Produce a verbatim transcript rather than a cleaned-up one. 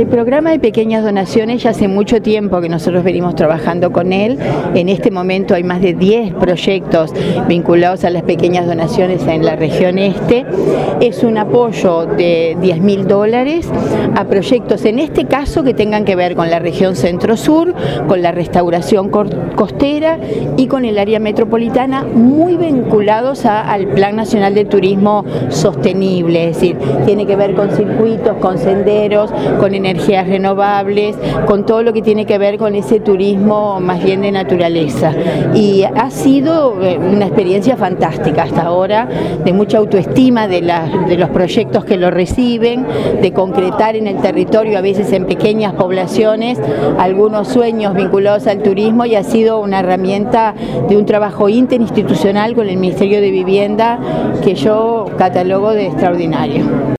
programa de pequeñas donaciones ya hace mucho tiempo que nosotros venimos trabajando con él. En este momento hay más de diez proyectos vinculados a las pequeñas donaciones en la región este. Es un apoyo de diez mil dólares a proyectos, en este caso, que tengan que ver con la región centro-sur, con la restauración costera y con el área metropolitana, muy vinculados a, al Plan Nacional de Turismo Sostenible, es decir, tiene que ver con circuitos, con senderos, con energías renovables, con todo lo que tiene que ver con ese turismo más bien de naturaleza. Y ha sido una experiencia fantástica hasta ahora, de mucha autoestima de, la, de los proyectos que lo reciben, de concretar en el territorio, a veces en pequeñas poblaciones, algunos sueños vinculados al turismo, y ha sido una herramienta de un trabajo interinstitucional con el Ministerio de Vivienda que yo catalogo de extraordinario.